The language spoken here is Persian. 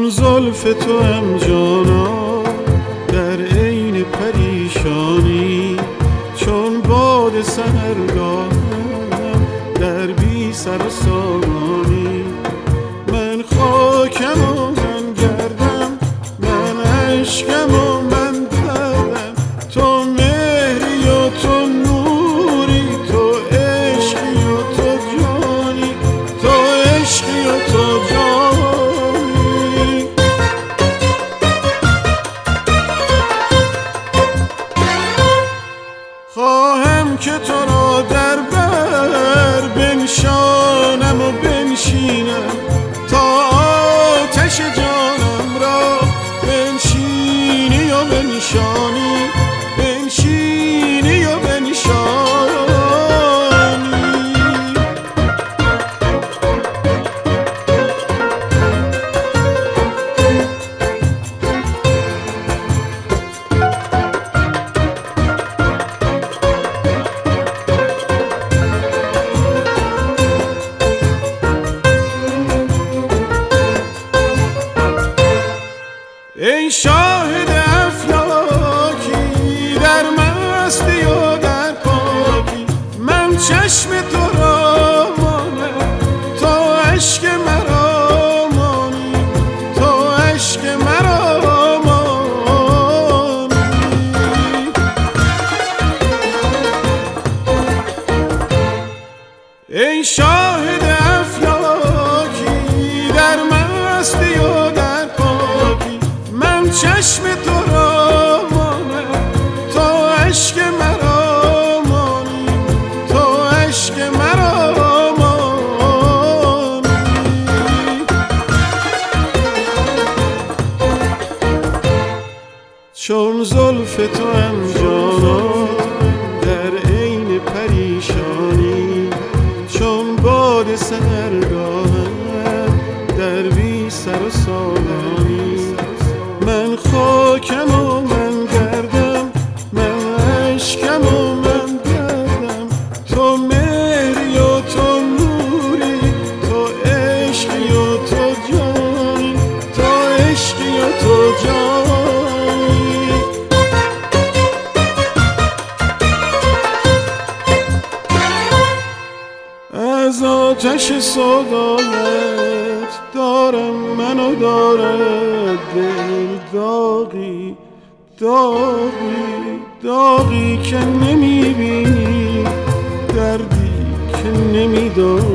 چون زلف تو هم جانا در عین پریشانی، چون باد سحرگاهم در بی سر و سامانی. من خاکم و من گردم، من عشقم و من دردم، تو مهری و تو نوری، تو عشقی و تو جانی، تو عشقی و تو جانی. خواهم که تو را در بر بنشانم و بنشینم، تا آتش جانم را بنشینی و بنشانی، بنشینی و بنشانی. ای شاهد افلاکی در مستی و در پاکی، من چشم تو را مانم، تو عشق مرا مانی، تو عشق مرا مانی. ای شاهد افلاکی در مستی و در پاکی، من چشم تو را مانم، تو عشق مرا مانی، تو عشق مرا مانی. چون زلف تو هم جانا در عین پریشانی، چون باد سحرگاهم در بی سر و سامانی. من خاکم و من گردم، من عشقم و من دردم، تو مهری و تو نوری، تو عشقی و تو جانی، تو عشقی و تو جانی. از آتش سودایت دارم منو دارد دل داغی، داغی، داغی که نمیبینی، دردی که نمیدانی.